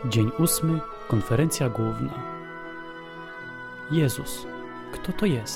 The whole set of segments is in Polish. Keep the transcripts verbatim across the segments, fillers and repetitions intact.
Dzień ósmy, konferencja główna. Jezus, kto to jest?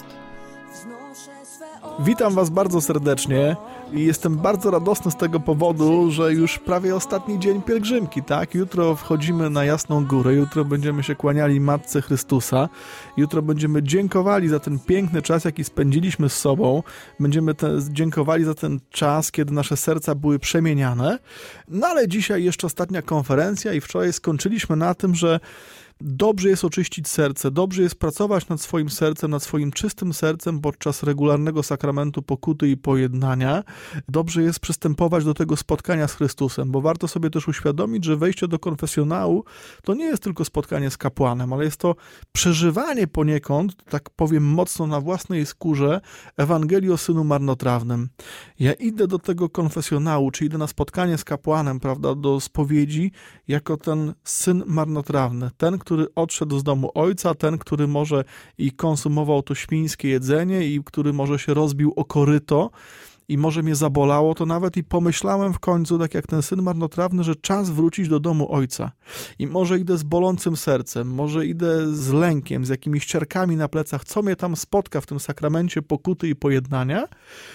Witam Was bardzo serdecznie i jestem bardzo radosny z tego powodu, że już prawie ostatni dzień pielgrzymki, tak? Jutro wchodzimy na Jasną Górę, jutro będziemy się kłaniali Matce Chrystusa, jutro będziemy dziękowali za ten piękny czas, jaki spędziliśmy z sobą, będziemy te, dziękowali za ten czas, kiedy nasze serca były przemieniane, no ale dzisiaj jeszcze ostatnia konferencja i wczoraj skończyliśmy na tym, że dobrze jest oczyścić serce, dobrze jest pracować nad swoim sercem, nad swoim czystym sercem podczas regularnego sakramentu pokuty i pojednania. Dobrze jest przystępować do tego spotkania z Chrystusem, bo warto sobie też uświadomić, że wejście do konfesjonału to nie jest tylko spotkanie z kapłanem, ale jest to przeżywanie poniekąd, tak powiem mocno na własnej skórze, Ewangelii o Synu Marnotrawnym. Ja idę do tego konfesjonału, czy idę na spotkanie z kapłanem, prawda, do spowiedzi, jako ten Syn Marnotrawny, ten, który odszedł z domu ojca, ten, który może i konsumował to świńskie jedzenie i który może się rozbił o koryto i może mnie zabolało to nawet i pomyślałem w końcu, tak jak ten syn marnotrawny, że czas wrócić do domu ojca. I może idę z bolącym sercem, może idę z lękiem, z jakimiś ciarkami na plecach, co mnie tam spotka w tym sakramencie pokuty i pojednania,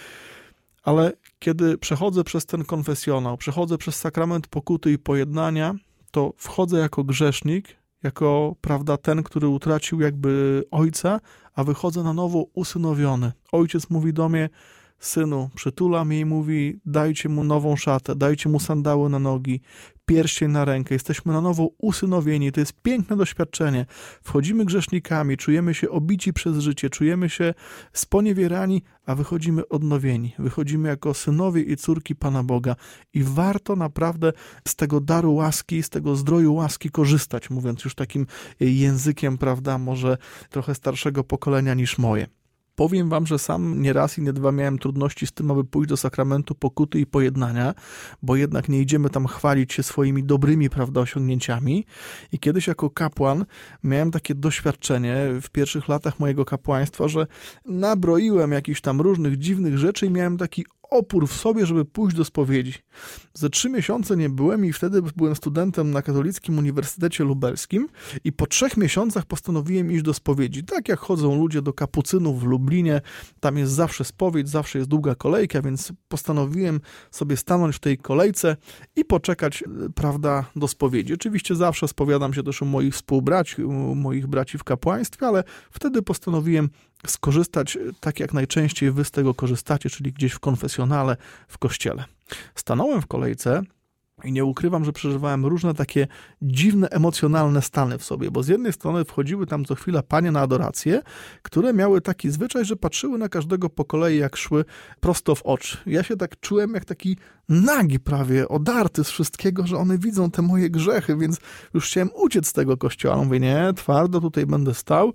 ale kiedy przechodzę przez ten konfesjonał, przechodzę przez sakrament pokuty i pojednania, to wchodzę jako grzesznik, jako, prawda, ten, który utracił jakby ojca, a wychodzę na nowo usynowiony. Ojciec mówi do mnie: synu, przytula mnie i mówi: dajcie mu nową szatę, dajcie mu sandały na nogi, pierścień na rękę. Jesteśmy na nowo usynowieni. To jest piękne doświadczenie. Wchodzimy grzesznikami, czujemy się obici przez życie, czujemy się sponiewierani, a wychodzimy odnowieni. Wychodzimy jako synowie i córki Pana Boga. I warto naprawdę z tego daru łaski, z tego zdroju łaski korzystać, mówiąc już takim językiem, prawda, może trochę starszego pokolenia niż moje. Powiem wam, że sam nie raz i nie dwa miałem trudności z tym, aby pójść do sakramentu pokuty i pojednania, bo jednak nie idziemy tam chwalić się swoimi dobrymi, prawda, osiągnięciami. I kiedyś jako kapłan miałem takie doświadczenie w pierwszych latach mojego kapłaństwa, że nabroiłem jakichś tam różnych dziwnych rzeczy i miałem taki opór w sobie, żeby pójść do spowiedzi. Ze trzy miesiące nie byłem i wtedy byłem studentem na Katolickim Uniwersytecie Lubelskim i po trzech miesiącach postanowiłem iść do spowiedzi. Tak jak chodzą ludzie do kapucynów w Lublinie, tam jest zawsze spowiedź, zawsze jest długa kolejka, więc postanowiłem sobie stanąć w tej kolejce i poczekać, prawda, do spowiedzi. Oczywiście zawsze spowiadam się też u moich współbraci, u moich braci w kapłaństwie, ale wtedy postanowiłem skorzystać tak jak najczęściej wy z tego korzystacie, czyli gdzieś w konfesjonale, w kościele. Stanąłem w kolejce i nie ukrywam, że przeżywałem różne takie dziwne, emocjonalne stany w sobie, bo z jednej strony wchodziły tam co chwila panie na adorację, które miały taki zwyczaj, że patrzyły na każdego po kolei, jak szły prosto w oczy. Ja się tak czułem jak taki nagi prawie, odarty z wszystkiego, że one widzą te moje grzechy, więc już chciałem uciec z tego kościoła. Mówię: nie, twardo tutaj będę stał.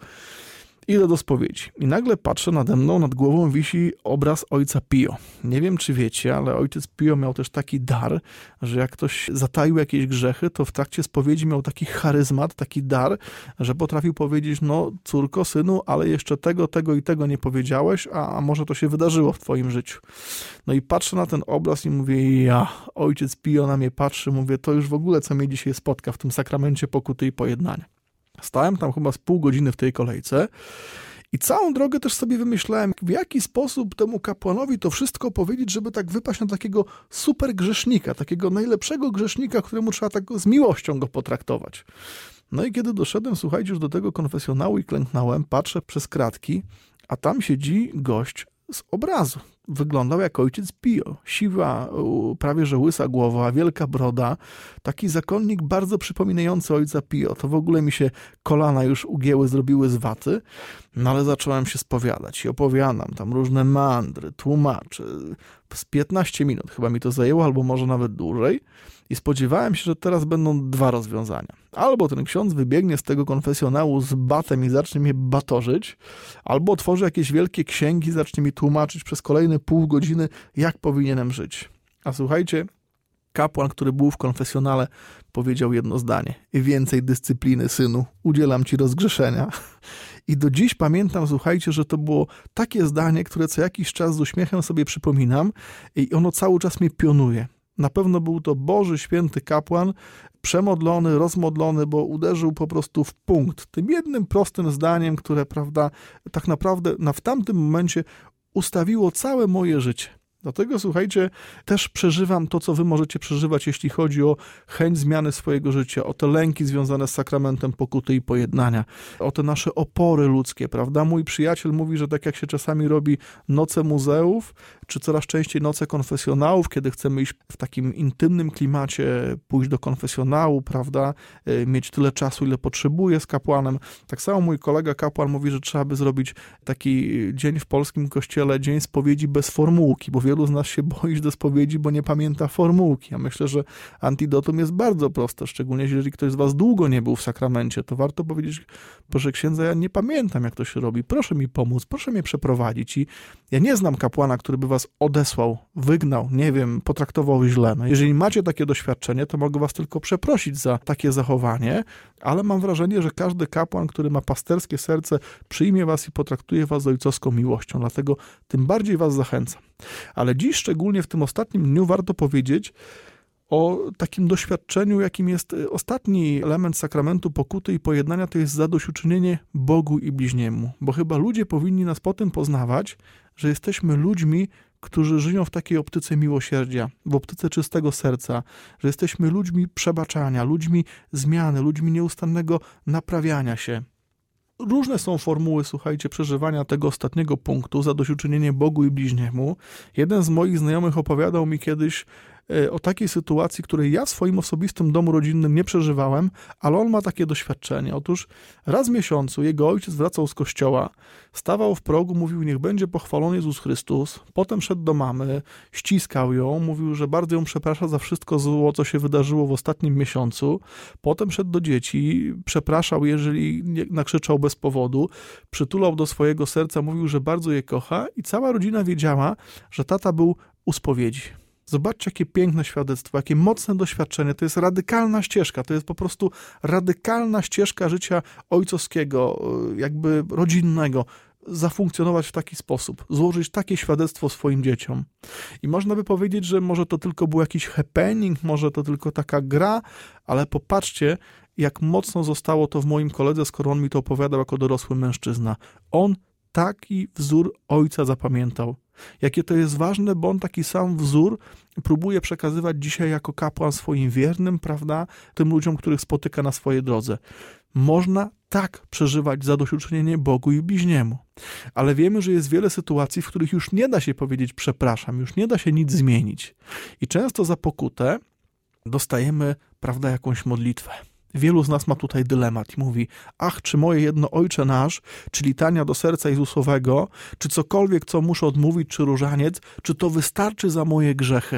Idę do spowiedzi i nagle patrzę, nade mną, nad głową wisi obraz ojca Pio. Nie wiem, czy wiecie, ale ojciec Pio miał też taki dar, że jak ktoś zataił jakieś grzechy, to w trakcie spowiedzi miał taki charyzmat, taki dar, że potrafił powiedzieć: no córko, synu, ale jeszcze tego, tego i tego nie powiedziałeś, a, a może to się wydarzyło w twoim życiu. No i patrzę na ten obraz i mówię: ja, ojciec Pio na mnie patrzy, mówię: to już w ogóle co mnie dzisiaj spotka w tym sakramencie pokuty i pojednania. Stałem tam chyba z pół godziny w tej kolejce i całą drogę też sobie wymyślałem, w jaki sposób temu kapłanowi to wszystko powiedzieć, żeby tak wypaść na takiego super grzesznika, takiego najlepszego grzesznika, któremu trzeba tak z miłością go potraktować. No i kiedy doszedłem, słuchajcie, już do tego konfesjonału i klęknąłem, patrzę przez kratki, a tam siedzi gość z obrazu. Wyglądał jak ojciec Pio. Siwa, prawie że łysa głowa, wielka broda. Taki zakonnik bardzo przypominający ojca Pio. To w ogóle mi się kolana już ugięły, zrobiły z waty. No ale zacząłem się spowiadać i opowiadam tam różne mandry, tłumaczę. Z piętnaście minut chyba mi to zajęło, albo może nawet dłużej. I spodziewałem się, że teraz będą dwa rozwiązania. Albo ten ksiądz wybiegnie z tego konfesjonału z batem i zacznie mnie batorzyć, albo otworzy jakieś wielkie księgi i zacznie mi tłumaczyć przez kolejne pół godziny, jak powinienem żyć. A słuchajcie, kapłan, który był w konfesjonale, powiedział jedno zdanie: więcej dyscypliny, synu, udzielam ci rozgrzeszenia. I do dziś pamiętam, słuchajcie, że to było takie zdanie, które co jakiś czas z uśmiechem sobie przypominam i ono cały czas mnie pionuje. Na pewno był to Boży, święty kapłan, przemodlony, rozmodlony, bo uderzył po prostu w punkt. Tym jednym prostym zdaniem, które, prawda, tak naprawdę na, w tamtym momencie ustawiło całe moje życie. Dlatego, słuchajcie, też przeżywam to, co wy możecie przeżywać, jeśli chodzi o chęć zmiany swojego życia, o te lęki związane z sakramentem pokuty i pojednania, o te nasze opory ludzkie, prawda? Mój przyjaciel mówi, że tak jak się czasami robi noce muzeów, czy coraz częściej noce konfesjonałów, kiedy chcemy iść w takim intymnym klimacie, pójść do konfesjonału, prawda? Mieć tyle czasu, ile potrzebuje z kapłanem. Tak samo mój kolega kapłan mówi, że trzeba by zrobić taki dzień w polskim kościele, dzień spowiedzi bez formułki, bo wielu z nas się boi iść do spowiedzi, bo nie pamięta formułki. Ja myślę, że antidotum jest bardzo proste, szczególnie jeżeli ktoś z was długo nie był w sakramencie, to warto powiedzieć: proszę księdza, ja nie pamiętam, jak to się robi, proszę mi pomóc, proszę mnie przeprowadzić. I ja nie znam kapłana, który by was odesłał, wygnał, nie wiem, potraktował źle. No, jeżeli macie takie doświadczenie, to mogę was tylko przeprosić za takie zachowanie, ale mam wrażenie, że każdy kapłan, który ma pasterskie serce, przyjmie was i potraktuje was z ojcowską miłością, dlatego tym bardziej was zachęcam. Ale dziś, szczególnie w tym ostatnim dniu, warto powiedzieć o takim doświadczeniu, jakim jest ostatni element sakramentu pokuty i pojednania, to jest zadośćuczynienie Bogu i bliźniemu. Bo chyba ludzie powinni nas po tym poznawać, że jesteśmy ludźmi, którzy żyją w takiej optyce miłosierdzia, w optyce czystego serca, że jesteśmy ludźmi przebaczania, ludźmi zmiany, ludźmi nieustannego naprawiania się. Różne są formuły, słuchajcie, przeżywania tego ostatniego punktu, zadośćuczynienie Bogu i bliźniemu. Jeden z moich znajomych opowiadał mi kiedyś o takiej sytuacji, której ja w swoim osobistym domu rodzinnym nie przeżywałem, ale on ma takie doświadczenie. Otóż raz w miesiącu jego ojciec wracał z kościoła, stawał w progu, mówił: niech będzie pochwalony Jezus Chrystus. Potem szedł do mamy, ściskał ją, mówił, że bardzo ją przeprasza za wszystko zło, co się wydarzyło w ostatnim miesiącu. Potem szedł do dzieci, przepraszał, jeżeli nie nakrzyczał bez powodu, przytulał do swojego serca, mówił, że bardzo je kocha i cała rodzina wiedziała, że tata był u spowiedzi. Zobaczcie, jakie piękne świadectwo, jakie mocne doświadczenie. To jest radykalna ścieżka, to jest po prostu radykalna ścieżka życia ojcowskiego, jakby rodzinnego. Zafunkcjonować w taki sposób, złożyć takie świadectwo swoim dzieciom. I można by powiedzieć, że może to tylko był jakiś happening, może to tylko taka gra, ale popatrzcie, jak mocno zostało to w moim koledze, skoro on mi to opowiadał jako dorosły mężczyzna. On taki wzór ojca zapamiętał. Jakie to jest ważne, bo on taki sam wzór próbuje przekazywać dzisiaj jako kapłan swoim wiernym, prawda, tym ludziom, których spotyka na swojej drodze. Można tak przeżywać zadośćuczynienie Bogu i bliźniemu. Ale wiemy, że jest wiele sytuacji, w których już nie da się powiedzieć przepraszam, już nie da się nic zmienić. I często za pokutę dostajemy, prawda, jakąś modlitwę. Wielu z nas ma tutaj dylemat i mówi: ach, czy moje jedno Ojcze nasz, czy litania do serca Jezusowego, czy cokolwiek, co muszę odmówić, czy różaniec, czy to wystarczy za moje grzechy?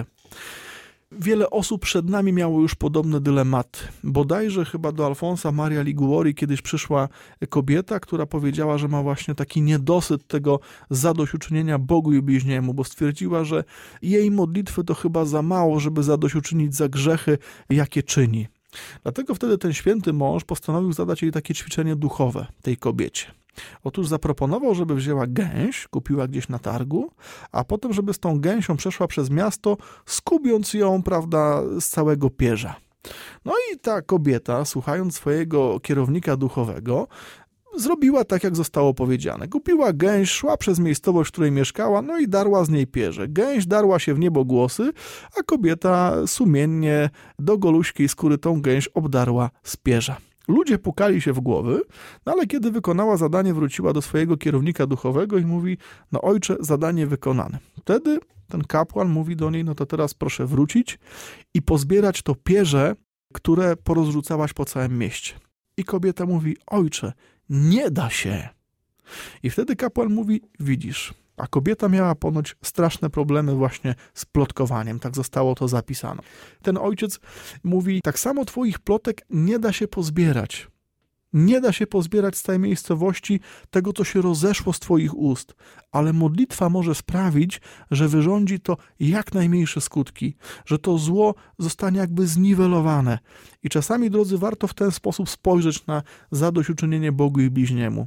Wiele osób przed nami miało już podobne dylematy. Bodajże chyba do Alfonsa Maria Liguori kiedyś przyszła kobieta, która powiedziała, że ma właśnie taki niedosyt tego zadośćuczynienia Bogu i bliźniemu, bo stwierdziła, że jej modlitwy to chyba za mało, żeby zadośćuczynić za grzechy, jakie czyni. Dlatego wtedy ten święty mąż postanowił zadać jej takie ćwiczenie duchowe, tej kobiecie. Otóż zaproponował, żeby wzięła gęś, kupiła gdzieś na targu, a potem, żeby z tą gęsią przeszła przez miasto, skubiąc ją, prawda, z całego pierza. No i ta kobieta, słuchając swojego kierownika duchowego, zrobiła tak, jak zostało powiedziane. Kupiła gęś, szła przez miejscowość, w której mieszkała, no i darła z niej pierze. Gęś darła się w niebogłosy, a kobieta sumiennie do goluśkiej skóry tą gęś obdarła z pierza. Ludzie pukali się w głowy, no ale kiedy wykonała zadanie, wróciła do swojego kierownika duchowego i mówi: no ojcze, zadanie wykonane. Wtedy ten kapłan mówi do niej: no to teraz proszę wrócić i pozbierać to pierze, które porozrzucałaś po całym mieście. I kobieta mówi: ojcze, nie da się. I wtedy kapłan mówi: widzisz, a kobieta miała ponoć straszne problemy właśnie z plotkowaniem, tak zostało to zapisane. Ten ojciec mówi: tak samo twoich plotek nie da się pozbierać. Nie da się pozbierać z tej miejscowości tego, co się rozeszło z twoich ust, ale modlitwa może sprawić, że wyrządzi to jak najmniejsze skutki, że to zło zostanie jakby zniwelowane. I czasami, drodzy, warto w ten sposób spojrzeć na zadośćuczynienie Bogu i bliźniemu.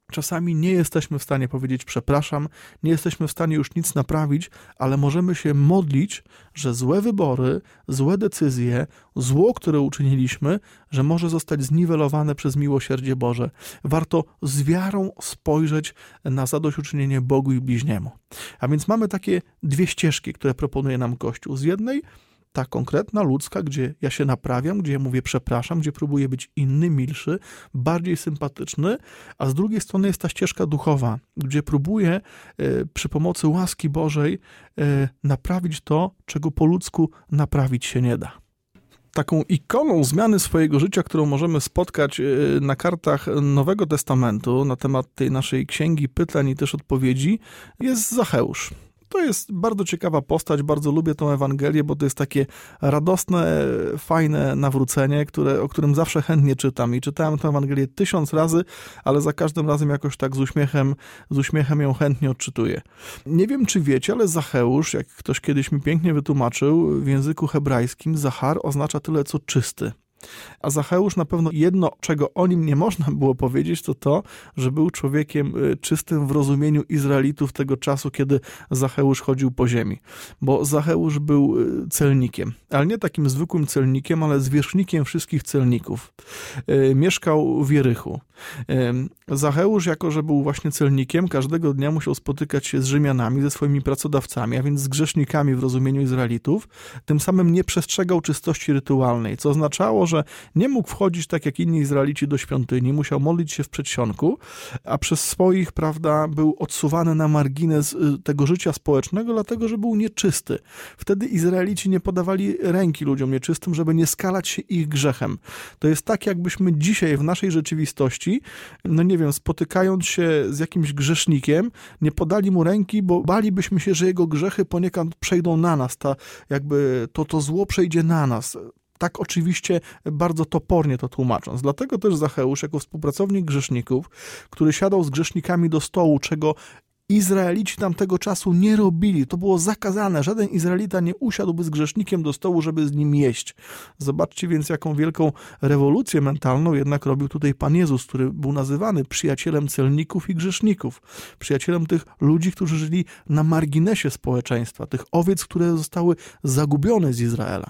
Czasami nie jesteśmy w stanie powiedzieć przepraszam, nie jesteśmy w stanie już nic naprawić, ale możemy się modlić, że złe wybory, złe decyzje, zło, które uczyniliśmy, że może zostać zniwelowane przez miłosierdzie Boże. Warto z wiarą spojrzeć na zadośćuczynienie Bogu i bliźniemu. A więc mamy takie dwie ścieżki, które proponuje nam Kościół. Z jednej ta konkretna, ludzka, gdzie ja się naprawiam, gdzie ja mówię przepraszam, gdzie próbuję być inny, milszy, bardziej sympatyczny, a z drugiej strony jest ta ścieżka duchowa, gdzie próbuję y, przy pomocy łaski Bożej y, naprawić to, czego po ludzku naprawić się nie da. Taką ikoną zmiany swojego życia, którą możemy spotkać na kartach Nowego Testamentu na temat tej naszej księgi pytań i też odpowiedzi, jest Zacheusz. To jest bardzo ciekawa postać, bardzo lubię tę Ewangelię, bo to jest takie radosne, fajne nawrócenie, które, o którym zawsze chętnie czytam. I czytałem tę Ewangelię tysiąc razy, ale za każdym razem jakoś tak z uśmiechem, z uśmiechem ją chętnie odczytuję. Nie wiem, czy wiecie, ale Zacheusz, jak ktoś kiedyś mi pięknie wytłumaczył, w języku hebrajskim Zachar oznacza tyle, co czysty. A Zacheusz na pewno jedno, czego o nim nie można było powiedzieć, to to, że był człowiekiem czystym w rozumieniu Izraelitów tego czasu, kiedy Zacheusz chodził po ziemi. Bo Zacheusz był celnikiem, ale nie takim zwykłym celnikiem, ale zwierzchnikiem wszystkich celników. Mieszkał w Jerychu. Zacheusz, jako że był właśnie celnikiem, każdego dnia musiał spotykać się z Rzymianami, ze swoimi pracodawcami, a więc z grzesznikami w rozumieniu Izraelitów. Tym samym nie przestrzegał czystości rytualnej, co oznaczało, że nie mógł wchodzić tak jak inni Izraelici do świątyni, musiał modlić się w przedsionku, a przez swoich, prawda, był odsuwany na margines tego życia społecznego, dlatego, że był nieczysty. Wtedy Izraelici nie podawali ręki ludziom nieczystym, żeby nie skalać się ich grzechem. To jest tak, jakbyśmy dzisiaj w naszej rzeczywistości, no nie wiem, spotykając się z jakimś grzesznikiem, nie podali mu ręki, bo balibyśmy się, że jego grzechy poniekąd przejdą na nas, ta, jakby to, to zło przejdzie na nas. Tak oczywiście bardzo topornie to tłumacząc. Dlatego też Zacheusz, jako współpracownik grzeszników, który siadał z grzesznikami do stołu, czego Izraelici tamtego czasu nie robili. To było zakazane. Żaden Izraelita nie usiadłby z grzesznikiem do stołu, żeby z nim jeść. Zobaczcie więc, jaką wielką rewolucję mentalną jednak robił tutaj Pan Jezus, który był nazywany przyjacielem celników i grzeszników. Przyjacielem tych ludzi, którzy żyli na marginesie społeczeństwa, tych owiec, które zostały zagubione z Izraela.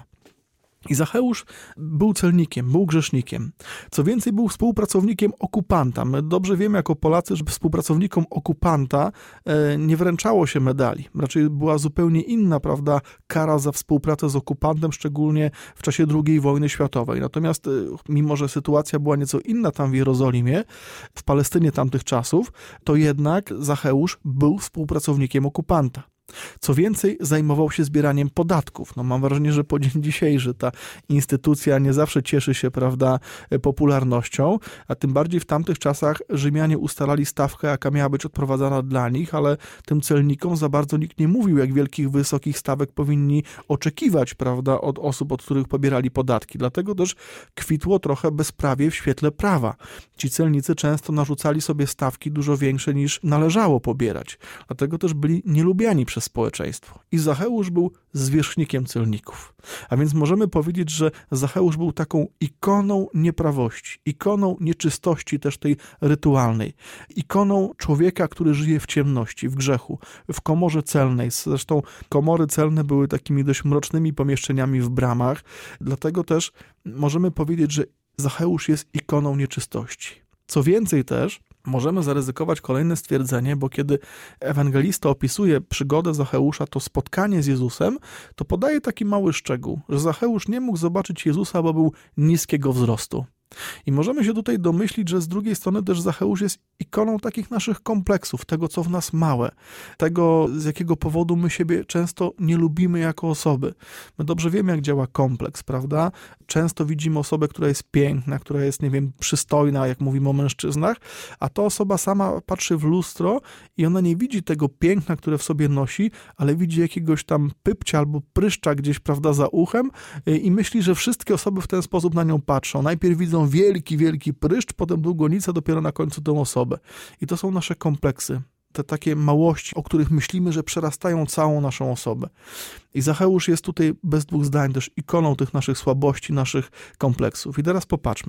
I Zacheusz był celnikiem, był grzesznikiem. Co więcej, był współpracownikiem okupanta. My dobrze wiemy jako Polacy, że współpracownikom okupanta nie wręczało się medali. Raczej była zupełnie inna, prawda, kara za współpracę z okupantem, szczególnie w czasie drugiej wojny światowej. Natomiast mimo, że sytuacja była nieco inna tam w Jerozolimie, w Palestynie tamtych czasów, to jednak Zacheusz był współpracownikiem okupanta. Co więcej, zajmował się zbieraniem podatków. No mam wrażenie, że po dzień dzisiejszy ta instytucja nie zawsze cieszy się, prawda, popularnością, a tym bardziej w tamtych czasach Rzymianie ustalali stawkę, jaka miała być odprowadzana dla nich, ale tym celnikom za bardzo nikt nie mówił, jak wielkich, wysokich stawek powinni oczekiwać, prawda, od osób, od których pobierali podatki. Dlatego też kwitło trochę bezprawie w świetle prawa. Ci celnicy często narzucali sobie stawki dużo większe, niż należało pobierać. Dlatego też byli nielubiani przez społeczeństwo. I Zacheusz był zwierzchnikiem celników. A więc możemy powiedzieć, że Zacheusz był taką ikoną nieprawości, ikoną nieczystości też tej rytualnej, ikoną człowieka, który żyje w ciemności, w grzechu, w komorze celnej. Zresztą komory celne były takimi dość mrocznymi pomieszczeniami w bramach, dlatego też możemy powiedzieć, że Zacheusz jest ikoną nieczystości. Co więcej też, możemy zaryzykować kolejne stwierdzenie, bo kiedy ewangelista opisuje przygodę Zacheusza, to spotkanie z Jezusem, to podaje taki mały szczegół, że Zacheusz nie mógł zobaczyć Jezusa, bo był niskiego wzrostu. I możemy się tutaj domyślić, że z drugiej strony też Zacheusz jest ikoną takich naszych kompleksów, tego co w nas małe, tego z jakiego powodu my siebie często nie lubimy jako osoby. My dobrze wiemy, jak działa kompleks, prawda? Często widzimy osobę, która jest piękna, która jest, nie wiem, przystojna, jak mówimy o mężczyznach, a ta osoba sama patrzy w lustro i ona nie widzi tego piękna, które w sobie nosi, ale widzi jakiegoś tam pypcia albo pryszcza gdzieś, prawda, za uchem i myśli, że wszystkie osoby w ten sposób na nią patrzą. Najpierw widzą wielki, wielki pryszcz, potem długonicę, dopiero na końcu tę osobę. I to są nasze kompleksy. Te takie małości, o których myślimy, że przerastają całą naszą osobę. I Zacheusz jest tutaj bez dwóch zdań też ikoną tych naszych słabości, naszych kompleksów. I teraz popatrzmy.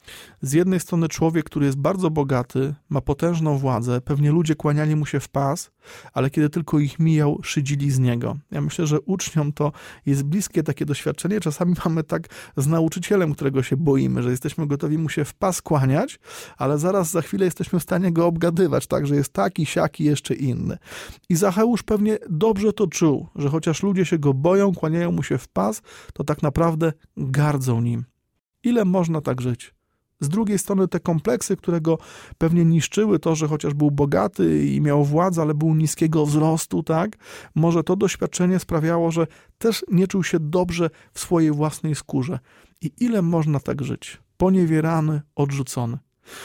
Z jednej strony człowiek, który jest bardzo bogaty, ma potężną władzę, pewnie ludzie kłaniali mu się w pas, ale kiedy tylko ich mijał, szydzili z niego. Ja myślę, że uczniom to jest bliskie takie doświadczenie. Czasami mamy tak z nauczycielem, którego się boimy, że jesteśmy gotowi mu się w pas kłaniać, ale zaraz za chwilę jesteśmy w stanie go obgadywać, tak, że jest taki, siaki, jeszcze inny. I Zacheusz pewnie dobrze to czuł, że chociaż ludzie się go boją, kłaniają mu się w pas, to tak naprawdę gardzą nim. Ile można tak żyć? Z drugiej strony te kompleksy, które go pewnie niszczyły, to, że chociaż był bogaty i miał władzę, ale był niskiego wzrostu, tak? Może to doświadczenie sprawiało, że też nie czuł się dobrze w swojej własnej skórze. I ile można tak żyć? Poniewierany, odrzucony.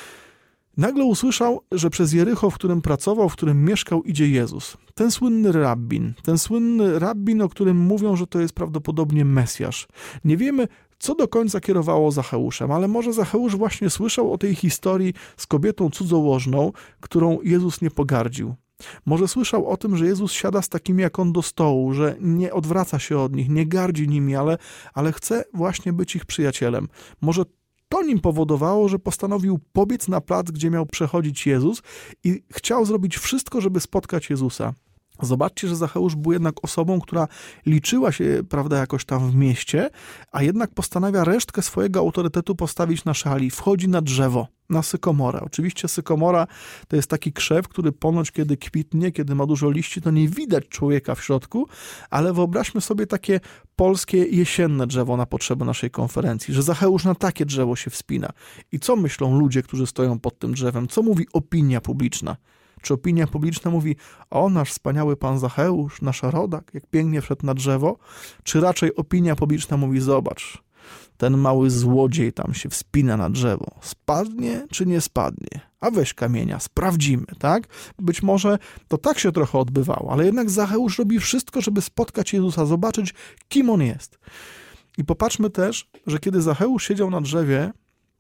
Nagle usłyszał, że przez Jericho, w którym pracował, w którym mieszkał, idzie Jezus. Ten słynny rabbin, ten słynny rabbin, o którym mówią, że to jest prawdopodobnie Mesjasz. Nie wiemy, co do końca kierowało Zacheuszem, ale może Zacheusz właśnie słyszał o tej historii z kobietą cudzołożną, którą Jezus nie pogardził. Może słyszał o tym, że Jezus siada z takimi jak on do stołu, że nie odwraca się od nich, nie gardzi nimi, ale, ale chce właśnie być ich przyjacielem. Może to nim powodowało, że postanowił pobiec na plac, gdzie miał przechodzić Jezus i chciał zrobić wszystko, żeby spotkać Jezusa. Zobaczcie, że Zacheusz był jednak osobą, która liczyła się, prawda, jakoś tam w mieście, a jednak postanawia resztkę swojego autorytetu postawić na szali. Wchodzi na drzewo, na sykomorę. Oczywiście sykomora to jest taki krzew, który ponoć kiedy kwitnie, kiedy ma dużo liści, to nie widać człowieka w środku, ale wyobraźmy sobie takie polskie jesienne drzewo na potrzeby naszej konferencji, że Zacheusz na takie drzewo się wspina. I co myślą ludzie, którzy stoją pod tym drzewem? Co mówi opinia publiczna? Czy opinia publiczna mówi, o, nasz wspaniały pan Zacheusz, nasz rodak, jak pięknie wszedł na drzewo? Czy raczej opinia publiczna mówi, zobacz, ten mały złodziej tam się wspina na drzewo. Spadnie czy nie spadnie? A weź kamienia, sprawdzimy, tak? Być może to tak się trochę odbywało, ale jednak Zacheusz robi wszystko, żeby spotkać Jezusa, zobaczyć, kim on jest. I popatrzmy też, że kiedy Zacheusz siedział na drzewie,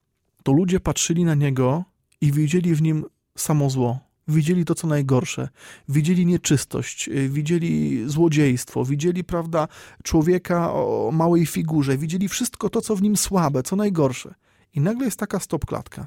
to ludzie patrzyli na niego i widzieli w nim samo zło. Widzieli to, co najgorsze, widzieli nieczystość, widzieli złodziejstwo, widzieli, prawda, człowieka o małej figurze, widzieli wszystko to, co w nim słabe, co najgorsze. I nagle jest taka stopklatka.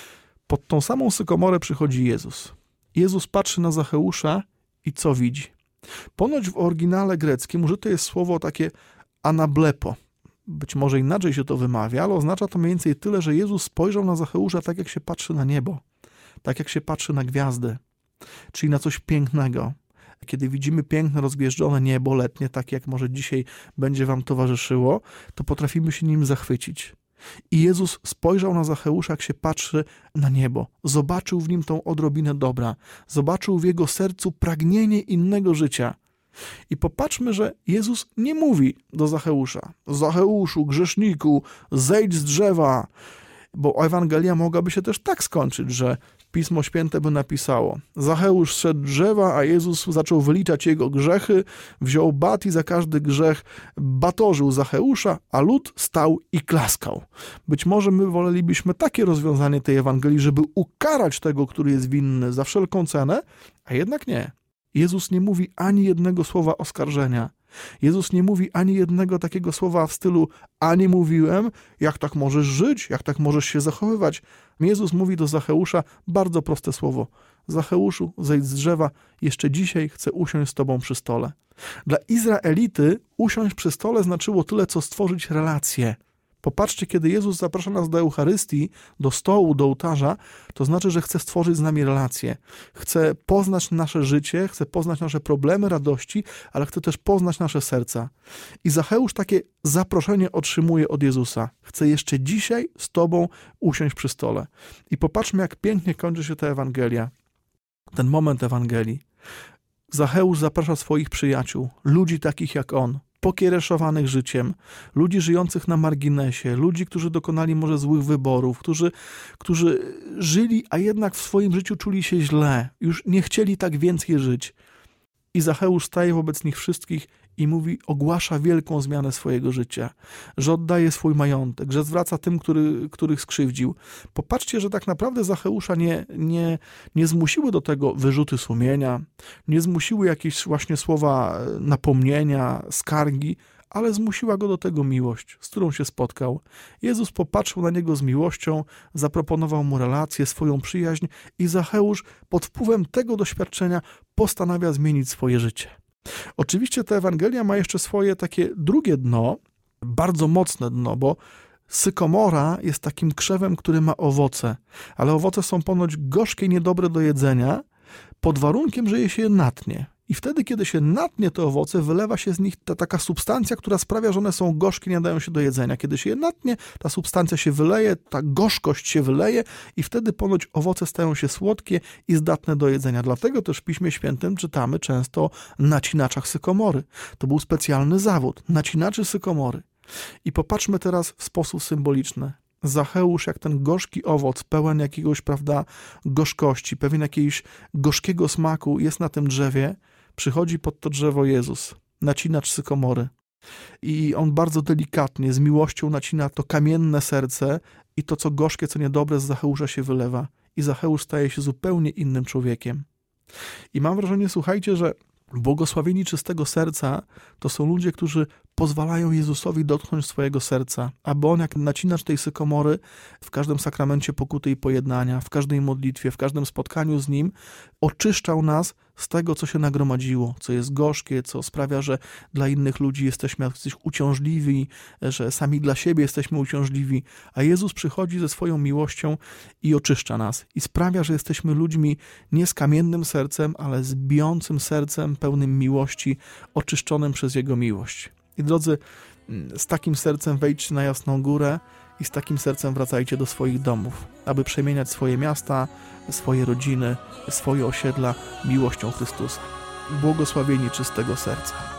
Pod tą samą sykomorę przychodzi Jezus. Jezus patrzy na Zacheusza i co widzi? Ponoć w oryginale greckim użyte jest słowo takie anablepo. Być może inaczej się to wymawia, ale oznacza to mniej więcej tyle, że Jezus spojrzał na Zacheusza tak, jak się patrzy na niebo. Tak jak się patrzy na gwiazdy, czyli na coś pięknego. Kiedy widzimy piękne, rozgwieżdżone niebo letnie, tak jak może dzisiaj będzie wam towarzyszyło, to potrafimy się nim zachwycić. I Jezus spojrzał na Zacheusza, jak się patrzy na niebo. Zobaczył w nim tą odrobinę dobra. Zobaczył w jego sercu pragnienie innego życia. I popatrzmy, że Jezus nie mówi do Zacheusza: Zacheuszu, grzeszniku, zejdź z drzewa. Bo Ewangelia mogłaby się też tak skończyć, że Pismo Święte by napisało: Zacheusz zszedł z drzewa, a Jezus zaczął wyliczać jego grzechy, wziął bat i za każdy grzech batorzył Zacheusza, a lud stał i klaskał. Być może my wolelibyśmy takie rozwiązanie tej Ewangelii, żeby ukarać tego, który jest winny za wszelką cenę, a jednak nie. Jezus nie mówi ani jednego słowa oskarżenia. Jezus nie mówi ani jednego takiego słowa w stylu: a nie mówiłem, jak tak możesz żyć, jak tak możesz się zachowywać. Jezus mówi do Zacheusza bardzo proste słowo: Zacheuszu, zejdź z drzewa, jeszcze dzisiaj chcę usiąść z tobą przy stole. Dla Izraelity usiąść przy stole znaczyło tyle, co stworzyć relację. Popatrzcie, kiedy Jezus zaprasza nas do Eucharystii, do stołu, do ołtarza, to znaczy, że chce stworzyć z nami relację. Chce poznać nasze życie, chce poznać nasze problemy, radości, ale chce też poznać nasze serca. I Zacheusz takie zaproszenie otrzymuje od Jezusa. Chce jeszcze dzisiaj z tobą usiąść przy stole. I popatrzmy, jak pięknie kończy się ta Ewangelia. Ten moment Ewangelii. Zacheusz zaprasza swoich przyjaciół, ludzi takich jak on, pokiereszowanych życiem, ludzi żyjących na marginesie, ludzi, którzy dokonali może złych wyborów, którzy, którzy żyli, a jednak w swoim życiu czuli się źle, już nie chcieli tak więcej żyć. I Zacheusz staje wobec nich wszystkich i mówi, ogłasza wielką zmianę swojego życia, że oddaje swój majątek, że zwraca tym, który, których skrzywdził. Popatrzcie, że tak naprawdę Zacheusza nie, nie, nie zmusiły do tego wyrzuty sumienia, nie zmusiły jakieś właśnie słowa napomnienia, skargi, ale zmusiła go do tego miłość, z którą się spotkał. Jezus popatrzył na niego z miłością, zaproponował mu relację, swoją przyjaźń i Zacheusz pod wpływem tego doświadczenia postanawia zmienić swoje życie. Oczywiście ta Ewangelia ma jeszcze swoje takie drugie dno, bardzo mocne dno, bo sykomora jest takim krzewem, który ma owoce, ale owoce są ponoć gorzkie i niedobre do jedzenia, pod warunkiem, że je się natnie. I wtedy, kiedy się natnie te owoce, wylewa się z nich ta taka substancja, która sprawia, że one są gorzkie, nie nadają się do jedzenia. Kiedy się je natnie, ta substancja się wyleje, ta gorzkość się wyleje i wtedy ponoć owoce stają się słodkie i zdatne do jedzenia. Dlatego też w Piśmie Świętym czytamy często o nacinaczach sykomory. To był specjalny zawód, nacinaczy sykomory. I popatrzmy teraz w sposób symboliczny. Zacheusz, jak ten gorzki owoc, pełen jakiegoś, prawda, gorzkości, pewien jakiegoś gorzkiego smaku jest na tym drzewie, przychodzi pod to drzewo Jezus, nacinacz sykomory. I on bardzo delikatnie, z miłością nacina to kamienne serce i to, co gorzkie, co niedobre z Zacheusza się wylewa. I Zacheusz staje się zupełnie innym człowiekiem. I mam wrażenie, słuchajcie, że błogosławieni czystego serca to są ludzie, którzy pozwalają Jezusowi dotknąć swojego serca, aby On, jak nacinacz tej sykomory, w każdym sakramencie pokuty i pojednania, w każdej modlitwie, w każdym spotkaniu z Nim, oczyszczał nas z tego, co się nagromadziło, co jest gorzkie, co sprawia, że dla innych ludzi jesteśmy jacyś uciążliwi, że sami dla siebie jesteśmy uciążliwi, a Jezus przychodzi ze swoją miłością i oczyszcza nas i sprawia, że jesteśmy ludźmi nie z kamiennym sercem, ale z bijącym sercem, pełnym miłości, oczyszczonym przez Jego miłość. I drodzy, z takim sercem wejdźcie na Jasną Górę i z takim sercem wracajcie do swoich domów, aby przemieniać swoje miasta, swoje rodziny, swoje osiedla miłością Chrystusa. Błogosławieni czystego serca.